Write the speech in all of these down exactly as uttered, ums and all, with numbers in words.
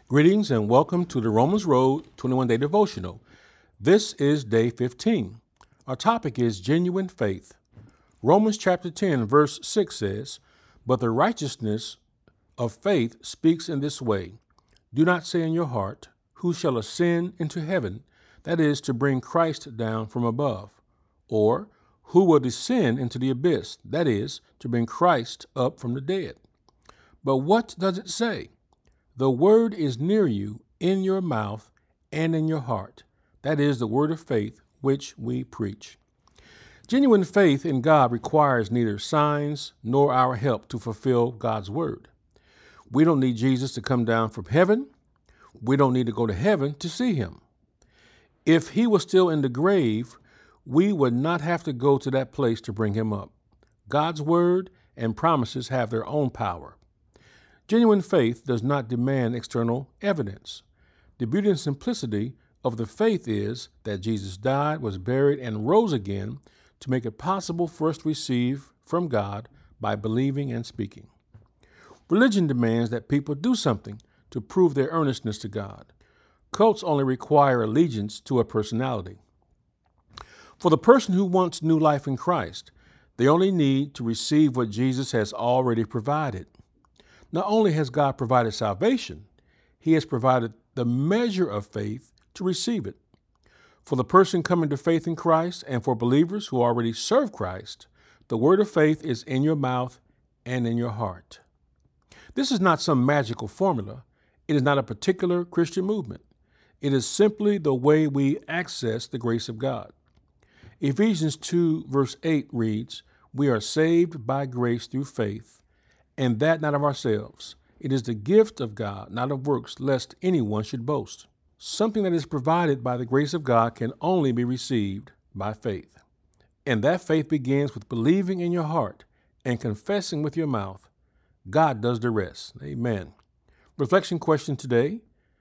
Greetings and welcome to the Romans Road twenty-one day devotional. This is day fifteen. Our topic is genuine faith. Romans chapter ten verse six says, "But the righteousness of faith speaks in this way. Do not say in your heart, who shall ascend into heaven, that is, to bring Christ down from above, or who will descend into the abyss, that is, to bring Christ up from the dead. But what does it say? The word is near you, in your mouth and in your heart. That is the word of faith which we preach." Genuine faith in God requires neither signs nor our help to fulfill God's word. We don't need Jesus to come down from heaven. We don't need to go to heaven to see him. If he was still in the grave, we would not have to go to that place to bring him up. God's word and promises have their own power. Genuine faith does not demand external evidence. The beauty and simplicity of the faith is that Jesus died, was buried, and rose again to make it possible for us to receive from God by believing and speaking. Religion demands that people do something to prove their earnestness to God. Cults only require allegiance to a personality. For the person who wants new life in Christ, they only need to receive what Jesus has already provided. Not only has God provided salvation, he has provided the measure of faith to receive it. For the person coming to faith in Christ and for believers who already serve Christ, the word of faith is in your mouth and in your heart. This is not some magical formula. It is not a particular Christian movement. It is simply the way we access the grace of God. Ephesians two verse eight reads, "We are saved by grace through faith, and that not of ourselves. It is the gift of God, not of works, lest anyone should boast." Something that is provided by the grace of God can only be received by faith. And that faith begins with believing in your heart and confessing with your mouth. God does the rest. Amen. Reflection question today: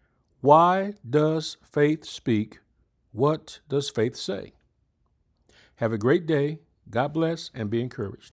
why does faith speak? What does faith say? Have a great day. God bless and be encouraged.